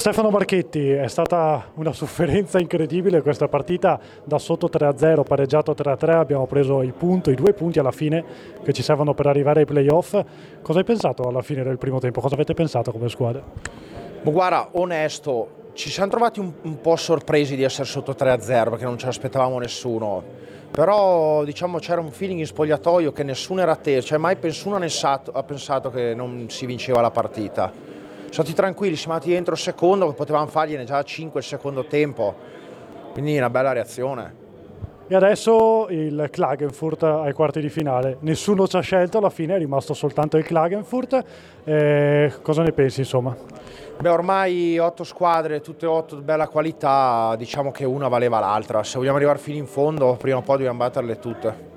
Stefano Marchetti, è stata una sofferenza incredibile questa partita, da sotto 3-0, pareggiato 3-3, abbiamo preso i 2 punti alla fine che ci servono per arrivare ai playoff. Cosa hai pensato alla fine del primo tempo? Cosa avete pensato come squadra? Guarda, onesto, ci siamo trovati un po' sorpresi di essere sotto 3-0 perché non ce l'aspettavamo nessuno, però diciamo c'era un feeling in spogliatoio che nessuno era teso, cioè mai nessuno ha pensato che non si vinceva la partita. Siamo stati tranquilli, siamo andati dentro il secondo, che potevamo fargliene già 5 il secondo tempo, quindi una bella reazione. E adesso il Klagenfurt ai quarti di finale. Nessuno ci ha scelto, alla fine è rimasto soltanto il Klagenfurt. Cosa ne pensi, insomma? Beh, ormai 8 squadre, tutte 8 di bella qualità, diciamo che una valeva l'altra. Se vogliamo arrivare fino in fondo, prima o poi dobbiamo batterle tutte.